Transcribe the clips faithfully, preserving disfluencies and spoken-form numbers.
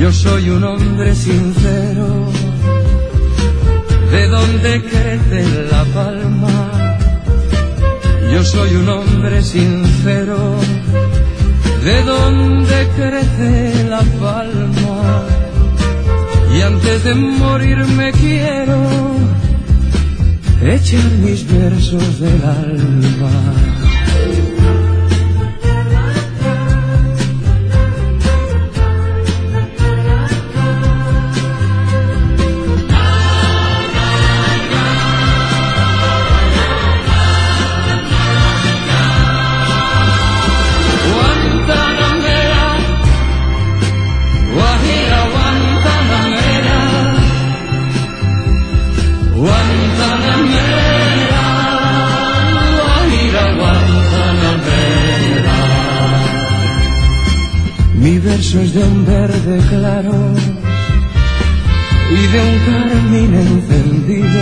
Yo soy un hombre sincero, de donde crece la palma. Yo soy un hombre sincero, de donde crece la palma. Y antes de morir me quiero echar mis versos del alma. Mi verso es de un verde claro y de un carmín encendido.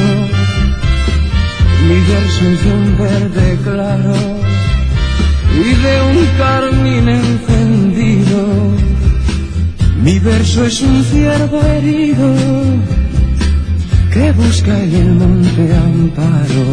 Mi verso es de un verde claro y de un carmín encendido. Mi verso es un ciervo herido que busca en el monte amparo.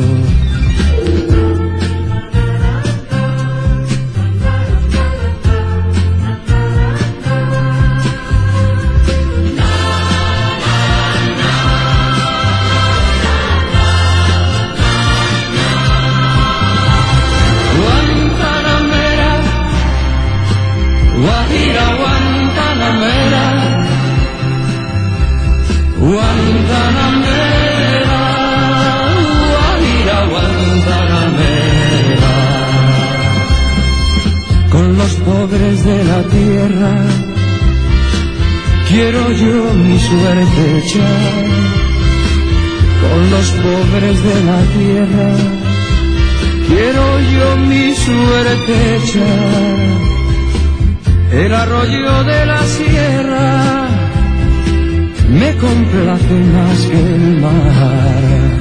Guajira, Guantanamera, Guantanamera, Guajira, Guantanamera. Con los pobres de la tierra quiero yo mi suerte echar. Con los pobres de la tierra quiero yo mi suerte echar. El arroyo de la sierra me complace más que el mar.